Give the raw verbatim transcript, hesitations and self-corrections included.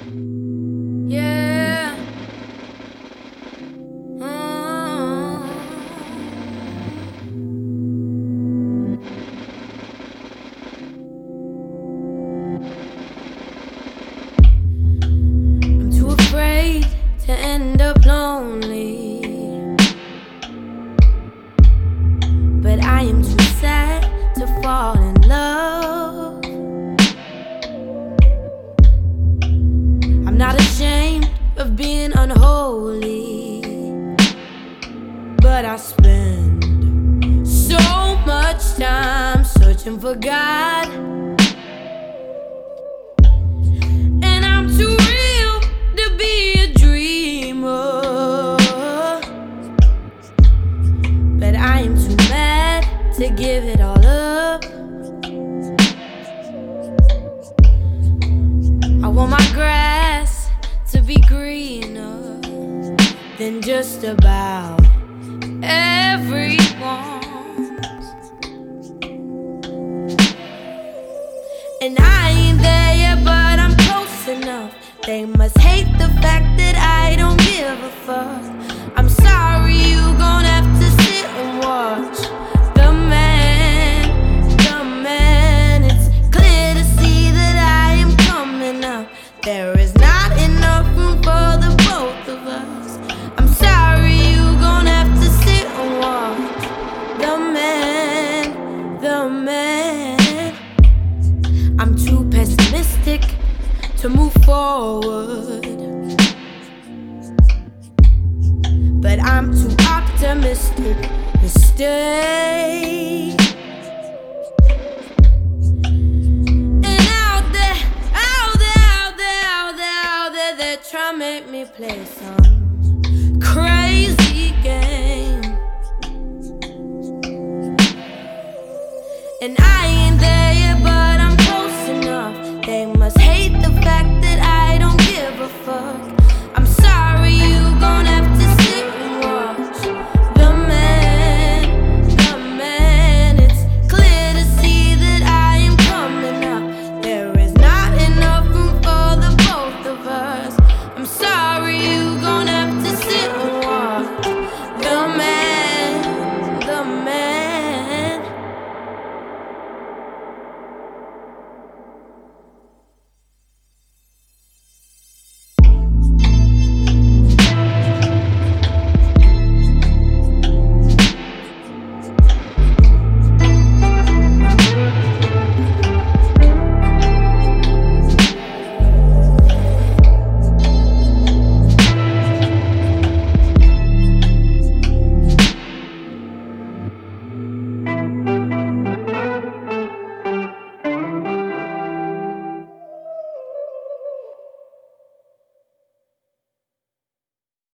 Yeah. Mm. I'm too afraid to end up lonely, but I am too sad to fall in love. I'm not ashamed of being unholy, but I spend so much time searching for God, and I'm too real to be a dreamer, but I am too mad to give it all up. I want my grass to be greener than just about everyone, and I ain't there yet, but I'm close enough. They must hate the fact that I don't give a fuck. I'm sorry, you gon' have to sit and watch the man, the man. It's clear to see that I am coming up. There is not enough room for the both of us. I'm sorry, you gon' have to sit and watch the man, the man. I'm too pessimistic to move forward, but I'm too optimistic to stay. And out there, out there, out there, out there, out there, they're trying to make me play some crazy game, and I ain't there yet, but I'm close enough. They must hate the fact that I don't give a fuck.